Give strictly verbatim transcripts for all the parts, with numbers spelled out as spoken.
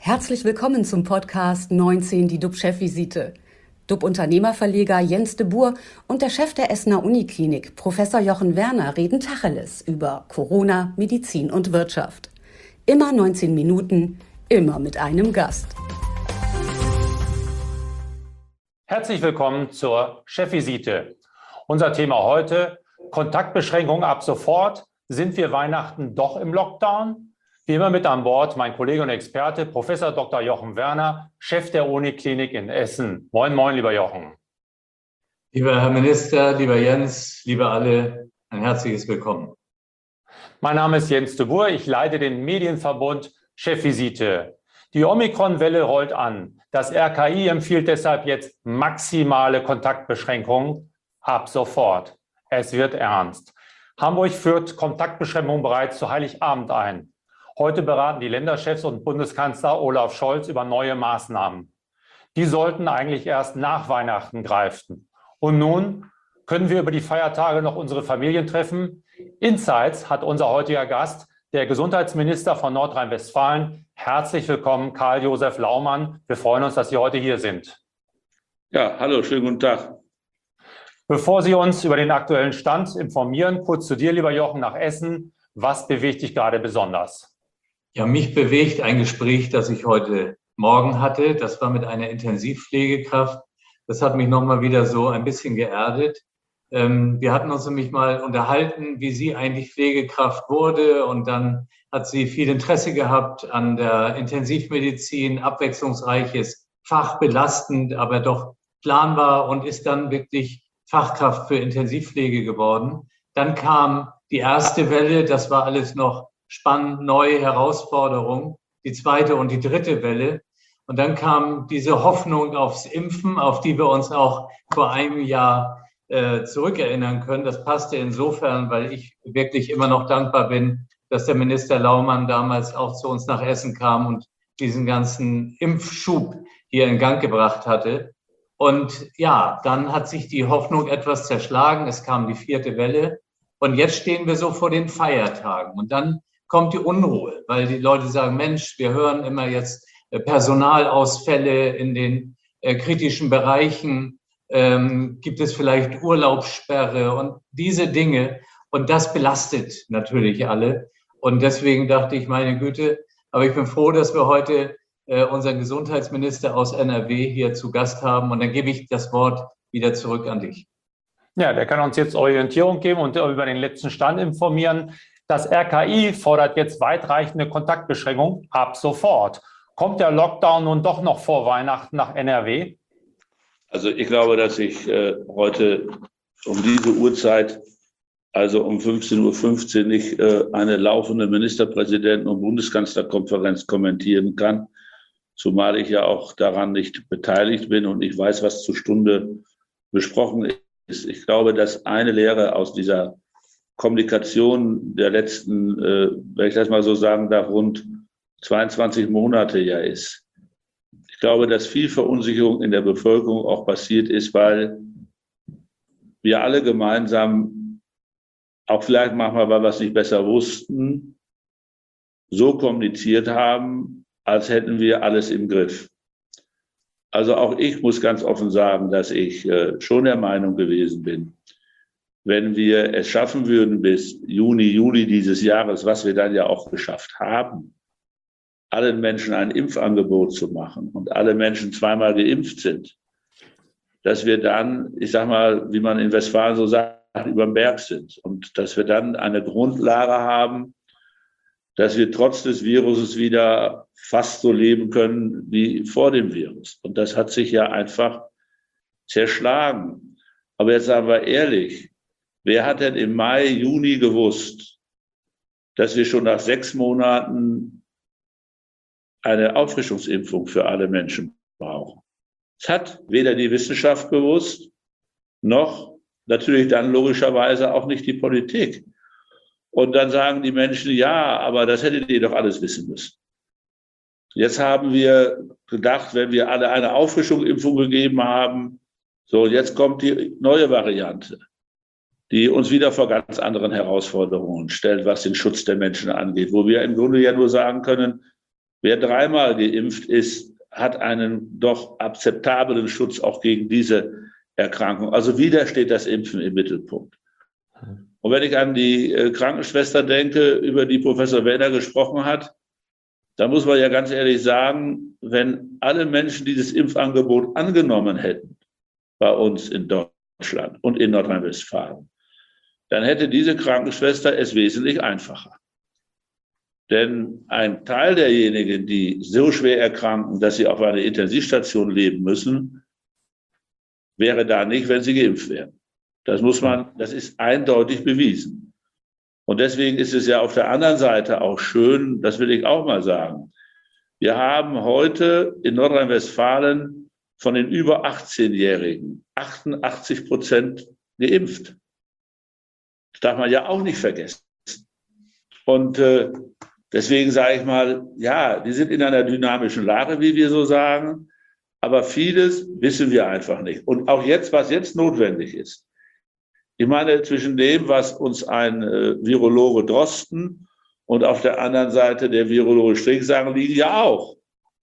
Herzlich willkommen zum Podcast neunzehn, die D U B-Chefvisite. D U B-Unternehmerverleger Jens de Boer und der Chef der Essener Uniklinik, Professor Jochen Werner, reden Tacheles über Corona, Medizin und Wirtschaft. Immer neunzehn Minuten, immer mit einem Gast. Herzlich willkommen zur Chefvisite. Unser Thema heute: Kontaktbeschränkungen ab sofort. Sind wir Weihnachten doch im Lockdown? Wie immer mit an Bord mein Kollege und Experte, Professor Doktor Jochen Werner, Chef der Uniklinik in Essen. Moin, moin, lieber Jochen. Lieber Herr Minister, lieber Jens, liebe alle, ein herzliches Willkommen. Mein Name ist Jens de Boer, ich leite den Medienverbund Chefvisite. Die Omikron-Welle rollt an. Das R K I empfiehlt deshalb jetzt maximale Kontaktbeschränkungen ab sofort. Es wird ernst. Hamburg führt Kontaktbeschränkungen bereits zu Heiligabend ein. Heute beraten die Länderchefs und Bundeskanzler Olaf Scholz über neue Maßnahmen. Die sollten eigentlich erst nach Weihnachten greifen. Und nun können wir über die Feiertage noch unsere Familien treffen. Insights hat unser heutiger Gast, der Gesundheitsminister von Nordrhein-Westfalen. Herzlich willkommen, Karl-Josef Laumann. Wir freuen uns, dass Sie heute hier sind. Ja, hallo, schönen guten Tag. Bevor Sie uns über den aktuellen Stand informieren, kurz zu dir, lieber Jochen, nach Essen. Was bewegt dich gerade besonders? Ja, mich bewegt ein Gespräch, das ich heute Morgen hatte. Das war mit einer Intensivpflegekraft. Das hat mich nochmal wieder so ein bisschen geerdet. Ähm, wir hatten uns nämlich mal unterhalten, wie sie eigentlich Pflegekraft wurde. Und dann hat sie viel Interesse gehabt an der Intensivmedizin, abwechslungsreiches Fach, belastend, aber doch planbar, und ist dann wirklich Fachkraft für Intensivpflege geworden. Dann kam die erste Welle, das war alles noch spannend, neue Herausforderung, die zweite und die dritte Welle. Und dann kam diese Hoffnung aufs Impfen, auf die wir uns auch vor einem Jahr äh, zurückerinnern können. Das passte insofern, weil ich wirklich immer noch dankbar bin, dass der Minister Laumann damals auch zu uns nach Essen kam und diesen ganzen Impfschub hier in Gang gebracht hatte. Und ja, dann hat sich die Hoffnung etwas zerschlagen. Es kam die vierte Welle. Und jetzt stehen wir so vor den Feiertagen. Und dann kommt die Unruhe, weil die Leute sagen, Mensch, wir hören immer jetzt Personalausfälle in den äh, kritischen Bereichen. Ähm, gibt es vielleicht Urlaubssperre und diese Dinge. Und das belastet natürlich alle. Und deswegen dachte ich, meine Güte, aber ich bin froh, dass wir heute äh, unseren Gesundheitsminister aus N R W hier zu Gast haben. Und dann gebe ich das Wort wieder zurück an dich. Ja, der kann uns jetzt Orientierung geben und über den letzten Stand informieren. Das R K I fordert jetzt weitreichende Kontaktbeschränkungen ab sofort. Kommt der Lockdown nun doch noch vor Weihnachten nach N R W? Also ich glaube, dass ich äh, heute um diese Uhrzeit, also um fünfzehn Uhr fünfzehn, nicht äh, eine laufende Ministerpräsidenten- und Bundeskanzlerkonferenz kommentieren kann, zumal ich ja auch daran nicht beteiligt bin und ich weiß, was zur Stunde besprochen ist. Ich glaube, dass eine Lehre aus dieser Kommunikation der letzten, äh, wenn ich das mal so sagen darf, rund zweiundzwanzig Monate ja ist. Ich glaube, dass viel Verunsicherung in der Bevölkerung auch passiert ist, weil wir alle gemeinsam, auch vielleicht manchmal, weil wir es nicht besser wussten, so kommuniziert haben, als hätten wir alles im Griff. Also auch ich muss ganz offen sagen, dass ich äh, schon der Meinung gewesen bin, wenn wir es schaffen würden, bis Juni, Juli dieses Jahres, was wir dann ja auch geschafft haben, allen Menschen ein Impfangebot zu machen und alle Menschen zweimal geimpft sind, dass wir dann, ich sag mal, wie man in Westfalen so sagt, über den Berg sind und dass wir dann eine Grundlage haben, dass wir trotz des Viruses wieder fast so leben können wie vor dem Virus. Und das hat sich ja einfach zerschlagen. Aber jetzt sagen wir ehrlich, wer hat denn im Mai, Juni gewusst, dass wir schon nach sechs Monaten eine Auffrischungsimpfung für alle Menschen brauchen? Es hat weder die Wissenschaft gewusst, noch natürlich dann logischerweise auch nicht die Politik. Und dann sagen die Menschen, ja, aber das hättet ihr doch alles wissen müssen. Jetzt haben wir gedacht, wenn wir alle eine Auffrischungsimpfung gegeben haben, so, jetzt kommt die neue Variante, die uns wieder vor ganz anderen Herausforderungen stellt, was den Schutz der Menschen angeht, wo wir im Grunde ja nur sagen können, Wer dreimal geimpft ist, hat einen doch akzeptablen Schutz auch gegen diese Erkrankung. Also wieder steht das Impfen im Mittelpunkt. Und wenn ich an die Krankenschwester denke, über die Professor Werner gesprochen hat, da muss man ja ganz ehrlich sagen, wenn alle Menschen dieses Impfangebot angenommen hätten bei uns in Deutschland und in Nordrhein-Westfalen, dann hätte diese Krankenschwester es wesentlich einfacher. Denn ein Teil derjenigen, die so schwer erkranken, dass sie auf einer Intensivstation leben müssen, wäre da nicht, wenn sie geimpft wären. Das muss man, das ist eindeutig bewiesen. Und deswegen ist es ja auf der anderen Seite auch schön, das will ich auch mal sagen. Wir haben heute in Nordrhein-Westfalen von den über achtzehnjährigen achtundachtzig Prozent geimpft. Das darf man ja auch nicht vergessen. Und äh, deswegen sage ich mal, ja, die sind in einer dynamischen Lage, wie wir so sagen. Aber vieles wissen wir einfach nicht. Und auch jetzt, was jetzt notwendig ist. Ich meine, zwischen dem, was uns ein äh, Virologe Drosten und auf der anderen Seite der Virologe Strick sagen, liegen ja auch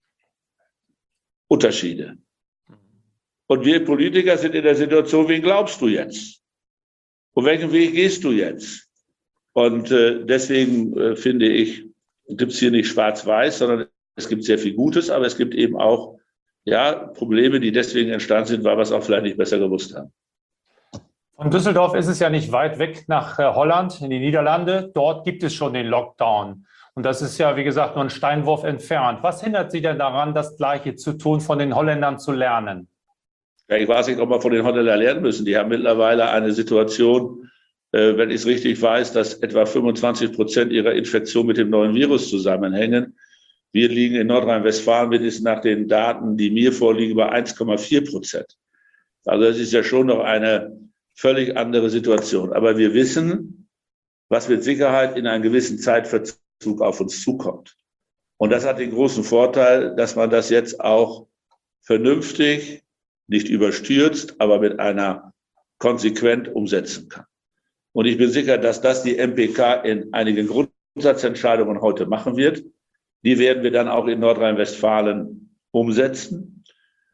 Unterschiede. Und wir Politiker sind in der Situation, wen glaubst du jetzt? Und welchen Weg gehst du jetzt? Und äh, deswegen äh, finde ich, gibt es hier nicht schwarz-weiß, sondern es gibt sehr viel Gutes, aber es gibt eben auch ja, Probleme, die deswegen entstanden sind, weil wir es auch vielleicht nicht besser gewusst haben. Von Düsseldorf ist es ja nicht weit weg nach Holland, in die Niederlande. Dort gibt es schon den Lockdown. Und das ist ja, wie gesagt, nur ein Steinwurf entfernt. Was hindert Sie denn daran, das Gleiche zu tun, von den Holländern zu lernen? Ja, ich weiß nicht, ob wir von den Holländern lernen müssen. Die haben mittlerweile eine Situation, äh, wenn ich es richtig weiß, dass etwa fünfundzwanzig Prozent ihrer Infektion mit dem neuen Virus zusammenhängen. Wir liegen in Nordrhein-Westfalen mindestens nach den Daten, die mir vorliegen, bei eins Komma vier Prozent. Also das ist ja schon noch eine völlig andere Situation. Aber wir wissen, was mit Sicherheit in einem gewissen Zeitverzug auf uns zukommt. Und das hat den großen Vorteil, dass man das jetzt auch vernünftig, nicht überstürzt, aber mit einer konsequent umsetzen kann. Und ich bin sicher, dass das die M P K in einigen Grundsatzentscheidungen heute machen wird. Die werden wir dann auch in Nordrhein-Westfalen umsetzen.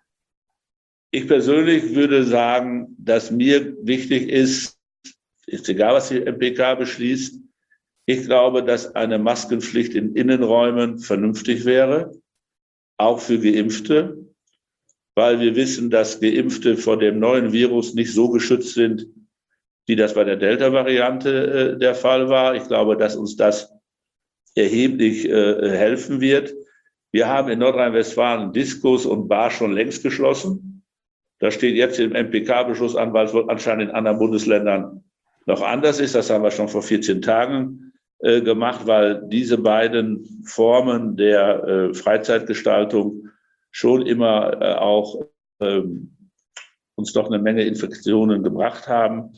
Ich persönlich würde sagen, dass mir wichtig ist, ist egal, was die M P K beschließt, ich glaube, dass eine Maskenpflicht in Innenräumen vernünftig wäre, auch für Geimpfte, weil wir wissen, dass Geimpfte vor dem neuen Virus nicht so geschützt sind, wie das bei der Delta-Variante äh, der Fall war. Ich glaube, dass uns das erheblich äh, helfen wird. Wir haben in Nordrhein-Westfalen Diskos und Bars schon längst geschlossen. Das steht jetzt im M P K-Beschluss an, weil es anscheinend in anderen Bundesländern noch anders ist. Das haben wir schon vor vierzehn Tagen äh, gemacht, weil diese beiden Formen der äh, Freizeitgestaltung schon immer äh, auch äh, uns doch eine Menge Infektionen gebracht haben.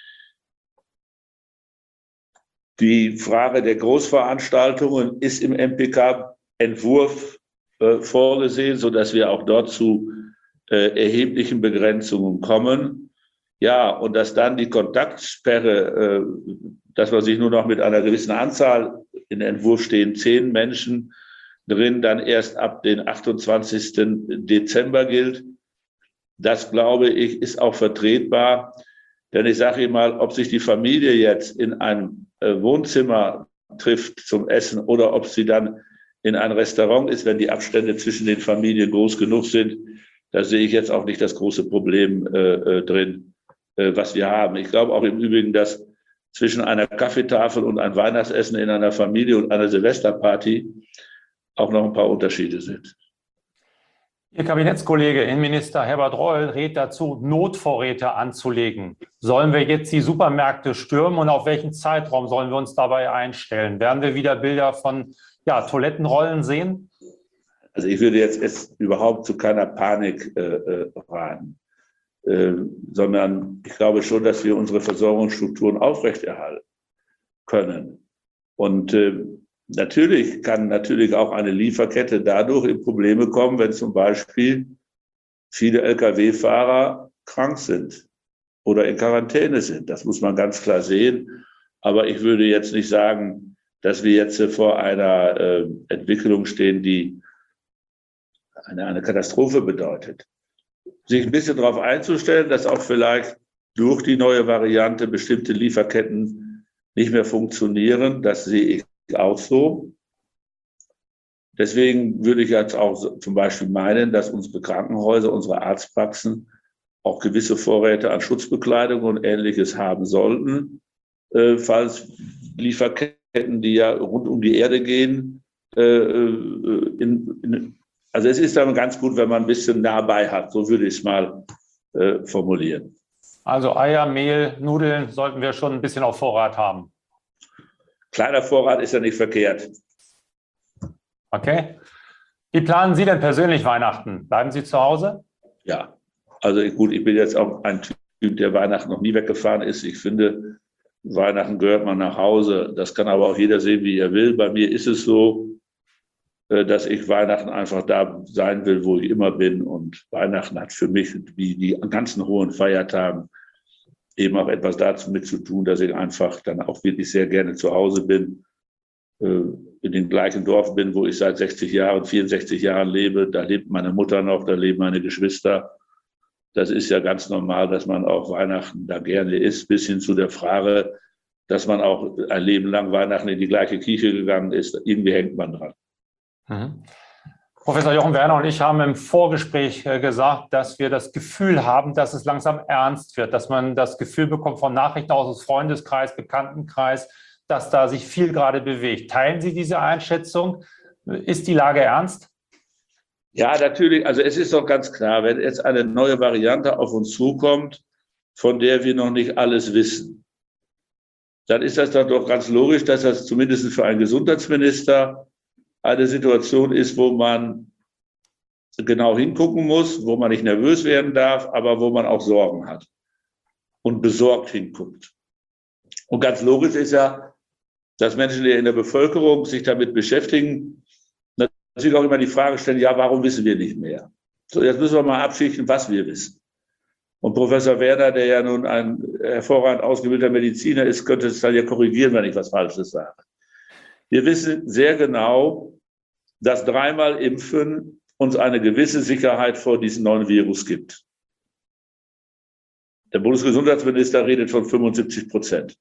Die Frage der Großveranstaltungen ist im M P K-Entwurf äh, vorgesehen, sodass wir auch dort zu äh, erheblichen Begrenzungen kommen. Ja, und dass dann die Kontaktsperre, äh, dass man sich nur noch mit einer gewissen Anzahl, in Entwurf stehen zehn Menschen drin, dann erst ab den achtundzwanzigsten Dezember gilt. Das, glaube ich, ist auch vertretbar. Denn ich sage Ihnen mal, ob sich die Familie jetzt in einem Wohnzimmer trifft zum Essen oder ob sie dann in ein Restaurant ist, wenn die Abstände zwischen den Familien groß genug sind, da sehe ich jetzt auch nicht das große Problem äh, drin, äh, was wir haben. Ich glaube auch im Übrigen, dass zwischen einer Kaffeetafel und ein Weihnachtsessen in einer Familie und einer Silvesterparty auch noch ein paar Unterschiede sind. Ihr Kabinettskollege Innenminister Herbert Reul rät dazu, Notvorräte anzulegen. Sollen wir jetzt die Supermärkte stürmen und auf welchen Zeitraum sollen wir uns dabei einstellen? Werden wir wieder Bilder von ja, Toilettenrollen sehen? Also ich würde jetzt, jetzt überhaupt zu keiner Panik äh, raten, äh, sondern ich glaube schon, dass wir unsere Versorgungsstrukturen aufrechterhalten können. Und äh, Natürlich kann natürlich auch eine Lieferkette dadurch in Probleme kommen, wenn zum Beispiel viele L K W-Fahrer krank sind oder in Quarantäne sind. Das muss man ganz klar sehen. Aber ich würde jetzt nicht sagen, dass wir jetzt vor einer äh, Entwicklung stehen, die eine, eine Katastrophe bedeutet. Sich ein bisschen darauf einzustellen, dass auch vielleicht durch die neue Variante bestimmte Lieferketten nicht mehr funktionieren, das sehe ich auch so. Deswegen würde ich jetzt auch zum Beispiel meinen, dass unsere Krankenhäuser, unsere Arztpraxen auch gewisse Vorräte an Schutzbekleidung und Ähnliches haben sollten, äh, falls Lieferketten, die ja rund um die Erde gehen, äh, in, in, also es ist dann ganz gut, wenn man ein bisschen nah bei hat, so würde ich es mal äh, formulieren. Also Eier, Mehl, Nudeln sollten wir schon ein bisschen auf Vorrat haben. Kleiner Vorrat ist ja nicht verkehrt. Okay. Wie planen Sie denn persönlich Weihnachten? Bleiben Sie zu Hause? Ja, also gut, ich bin jetzt auch ein Typ, der Weihnachten noch nie weggefahren ist. Ich finde, Weihnachten gehört man nach Hause. Das kann aber auch jeder sehen, wie er will. Bei mir ist es so, dass ich Weihnachten einfach da sein will, wo ich immer bin. Und Weihnachten hat für mich, wie die ganzen hohen Feiertagen, eben auch etwas dazu mit zu tun, dass ich einfach dann auch wirklich sehr gerne zu Hause bin, in dem gleichen Dorf bin, wo ich seit sechzig Jahren, vierundsechzig Jahren lebe. Da lebt meine Mutter noch, da leben meine Geschwister. Das ist ja ganz normal, dass man auch Weihnachten da gerne ist, bis hin zu der Frage, dass man auch ein Leben lang Weihnachten in die gleiche Kirche gegangen ist. Irgendwie hängt man dran. Mhm. Professor Jochen Werner und ich haben im Vorgespräch gesagt, dass wir das Gefühl haben, dass es langsam ernst wird, dass man das Gefühl bekommt von Nachrichten aus dem Freundeskreis, Bekanntenkreis, dass da sich viel gerade bewegt. Teilen Sie diese Einschätzung? Ist die Lage ernst? Ja, natürlich. Also es ist doch ganz klar, wenn jetzt eine neue Variante auf uns zukommt, von der wir noch nicht alles wissen, dann ist das doch ganz logisch, dass das zumindest für einen Gesundheitsminister eine Situation ist, wo man genau hingucken muss, wo man nicht nervös werden darf, aber wo man auch Sorgen hat und besorgt hinguckt. Und ganz logisch ist ja, dass Menschen, die in der Bevölkerung sich damit beschäftigen, natürlich auch immer die Frage stellen, ja, warum wissen wir nicht mehr? So, jetzt müssen wir mal abschichten, was wir wissen. Und Professor Werner, der ja nun ein hervorragend ausgebildeter Mediziner ist, könnte es dann ja korrigieren, wenn ich was Falsches sage. Wir wissen sehr genau, dass dreimal Impfen uns eine gewisse Sicherheit vor diesem neuen Virus gibt. Der Bundesgesundheitsminister redet von fünfundsiebzig Prozent.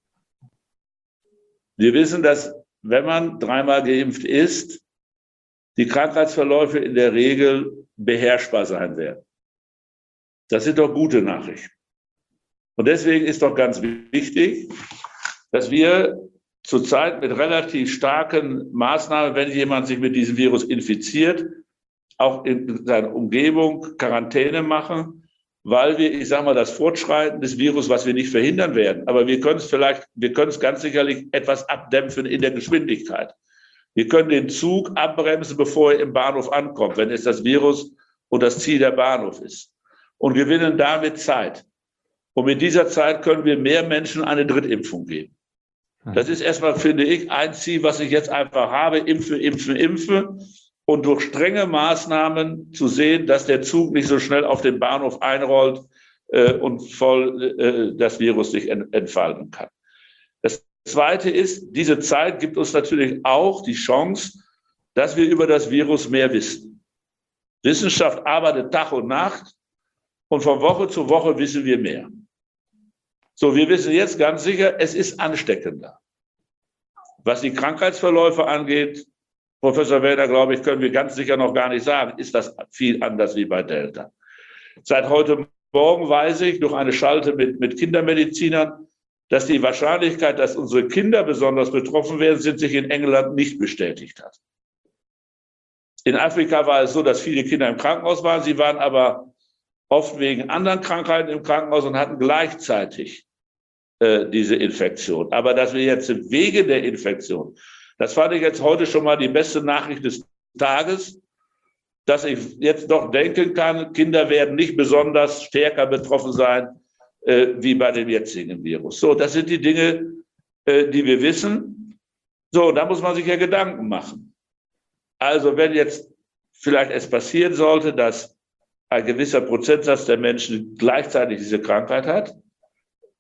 Wir wissen, dass, wenn man dreimal geimpft ist, die Krankheitsverläufe in der Regel beherrschbar sein werden. Das sind doch gute Nachrichten. Und deswegen ist doch ganz wichtig, dass wir zurzeit mit relativ starken Maßnahmen, wenn jemand sich mit diesem Virus infiziert, auch in seiner Umgebung Quarantäne machen, weil wir, ich sage mal, das Fortschreiten des Virus, was wir nicht verhindern werden, aber wir können es vielleicht, wir können es ganz sicherlich etwas abdämpfen in der Geschwindigkeit. Wir können den Zug abbremsen, bevor er im Bahnhof ankommt, wenn es das Virus und das Ziel der Bahnhof ist. Und gewinnen damit Zeit. Und mit dieser Zeit können wir mehr Menschen eine Drittimpfung geben. Das ist erstmal, finde ich, ein Ziel, was ich jetzt einfach habe, impfe, impfe, impfe. Und durch strenge Maßnahmen zu sehen, dass der Zug nicht so schnell auf den Bahnhof einrollt äh, und voll äh, das Virus sich ent- entfalten kann. Das Zweite ist, diese Zeit gibt uns natürlich auch die Chance, dass wir über das Virus mehr wissen. Wissenschaft arbeitet Tag und Nacht und von Woche zu Woche wissen wir mehr. So, wir wissen jetzt ganz sicher, es ist ansteckender. Was die Krankheitsverläufe angeht, Professor Werner, glaube ich, können wir ganz sicher noch gar nicht sagen, ist das viel anders wie bei Delta. Seit heute Morgen weiß ich durch eine Schalte mit, mit Kindermedizinern, dass die Wahrscheinlichkeit, dass unsere Kinder besonders betroffen werden, sind, sich in England nicht bestätigt hat. In Afrika war es so, dass viele Kinder im Krankenhaus waren. Sie waren aber oft wegen anderen Krankheiten im Krankenhaus und hatten gleichzeitig äh, diese Infektion. Aber dass wir jetzt wegen der Infektion, das fand ich jetzt heute schon mal die beste Nachricht des Tages, dass ich jetzt doch denken kann, Kinder werden nicht besonders stärker betroffen sein, äh, wie bei dem jetzigen Virus. So, das sind die Dinge, äh, die wir wissen. So, da muss man sich ja Gedanken machen. Also, wenn jetzt vielleicht es passieren sollte, dass ein gewisser Prozentsatz der Menschen gleichzeitig diese Krankheit hat,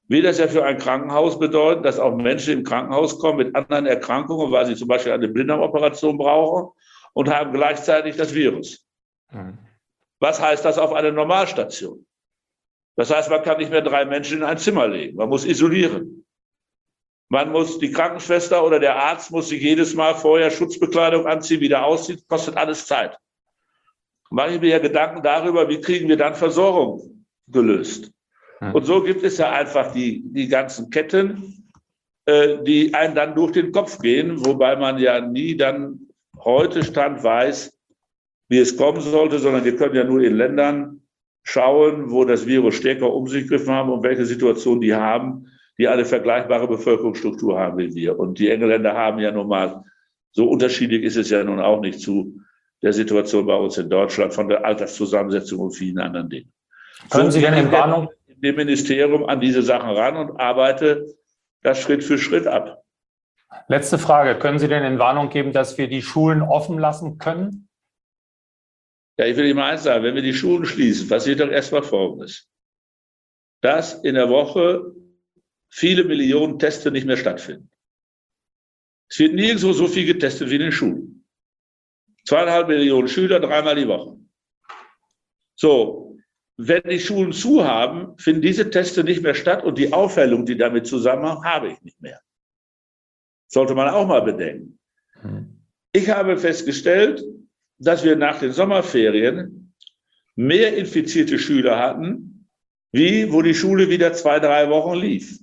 will das ja für ein Krankenhaus bedeuten, dass auch Menschen im Krankenhaus kommen mit anderen Erkrankungen, weil sie zum Beispiel eine Blinddarmoperation brauchen und haben gleichzeitig das Virus. Mhm. Was heißt das auf einer Normalstation? Das heißt, man kann nicht mehr drei Menschen in ein Zimmer legen. Man muss isolieren. Man muss, die Krankenschwester oder der Arzt muss sich jedes Mal vorher Schutzbekleidung anziehen, wieder ausziehen, kostet alles Zeit. Mache ich mir ja Gedanken darüber, wie kriegen wir dann Versorgung gelöst. Mhm. Und so gibt es ja einfach die, die ganzen Ketten, äh, die einem dann durch den Kopf gehen, wobei man ja nie dann heute Stand weiß, wie es kommen sollte, sondern wir können ja nur in Ländern schauen, wo das Virus stärker um sich gegriffen haben und welche Situation die haben, die eine vergleichbare Bevölkerungsstruktur haben wie wir. Und die Engländer haben ja nun mal, so unterschiedlich ist es ja nun auch nicht zu der Situation bei uns in Deutschland, von der Alterszusammensetzung und vielen anderen Dingen. Können so Sie denn in Warnung dem Ministerium an diese Sachen ran und arbeite das Schritt für Schritt ab. Letzte Frage. Können Sie denn in Warnung geben, dass wir die Schulen offen lassen können? Ja, ich will Ihnen mal eins sagen, wenn wir die Schulen schließen, passiert doch erstmal Folgendes. Dass in der Woche viele Millionen Teste nicht mehr stattfinden. Es wird nirgendwo so viel getestet wie in den Schulen. Zweieinhalb Millionen Schüler, dreimal die Woche. So, wenn die Schulen zu haben, finden diese Teste nicht mehr statt und die Aufhellung, die damit zusammenhängt, habe ich nicht mehr. Sollte man auch mal bedenken. Hm. Ich habe festgestellt, dass wir nach den Sommerferien mehr infizierte Schüler hatten, wie wo die Schule wieder zwei, drei Wochen lief.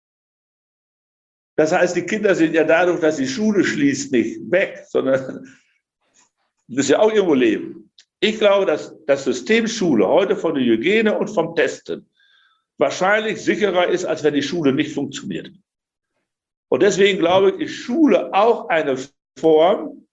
Das heißt, die Kinder sind ja dadurch, dass die Schule schließt, nicht weg, sondern das ist ja auch irgendwo Leben. Ich glaube, dass das System Schule heute von der Hygiene und vom Testen wahrscheinlich sicherer ist, als wenn die Schule nicht funktioniert. Und deswegen glaube ich, ist Schule auch eine Form,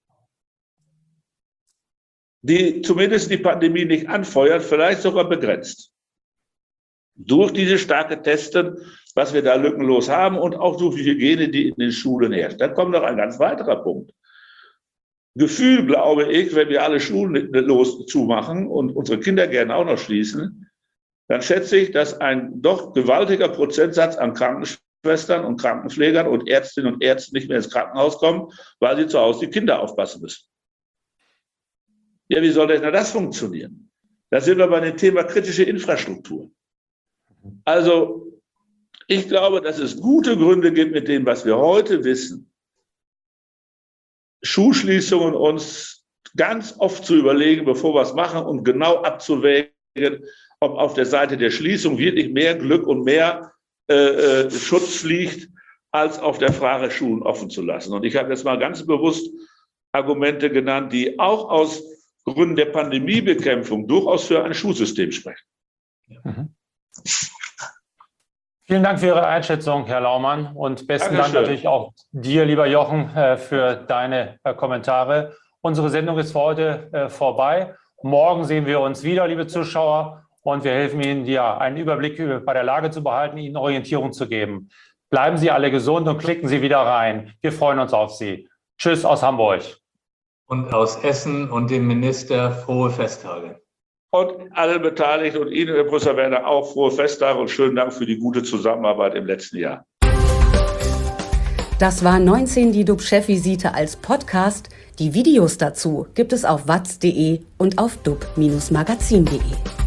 die zumindest die Pandemie nicht anfeuert, vielleicht sogar begrenzt. Durch diese starke Testen, was wir da lückenlos haben und auch durch die Hygiene, die in den Schulen herrscht. Dann kommt noch ein ganz weiterer Punkt. Gefühl, glaube ich, wenn wir alle Schulen los zumachen und unsere Kinder gerne auch noch schließen, dann schätze ich, dass ein doch gewaltiger Prozentsatz an Krankenschwestern und Krankenpflegern und Ärztinnen und Ärzten nicht mehr ins Krankenhaus kommen, weil sie zu Hause die Kinder aufpassen müssen. Ja, wie soll denn das funktionieren? Da sind wir bei dem Thema kritische Infrastruktur. Also, ich glaube, dass es gute Gründe gibt, mit dem, was wir heute wissen, Schulschließungen uns ganz oft zu überlegen, bevor wir es machen und genau abzuwägen, ob auf der Seite der Schließung wirklich mehr Glück und mehr äh, Schutz liegt, als auf der Frage, Schulen offen zu lassen. Und ich habe jetzt mal ganz bewusst Argumente genannt, die auch aus Gründen der Pandemiebekämpfung durchaus für ein Schulsystem sprechen. Mhm. Vielen Dank für Ihre Einschätzung, Herr Laumann, und besten Dank natürlich auch dir, lieber Jochen, für deine Kommentare. Unsere Sendung ist für heute vorbei. Morgen sehen wir uns wieder, liebe Zuschauer, und wir helfen Ihnen, ja, einen Überblick bei der Lage zu behalten, Ihnen Orientierung zu geben. Bleiben Sie alle gesund und klicken Sie wieder rein. Wir freuen uns auf Sie. Tschüss aus Hamburg. Und aus Essen und dem Minister frohe Festtage. Und alle Beteiligten und Ihnen, Herr Professor Werner, auch frohe Festtage und schönen Dank für die gute Zusammenarbeit im letzten Jahr. Das war neunzehn die D U B-Chefvisite als Podcast. Die Videos dazu gibt es auf watz punkt de und auf dub Bindestrich magazin punkt de.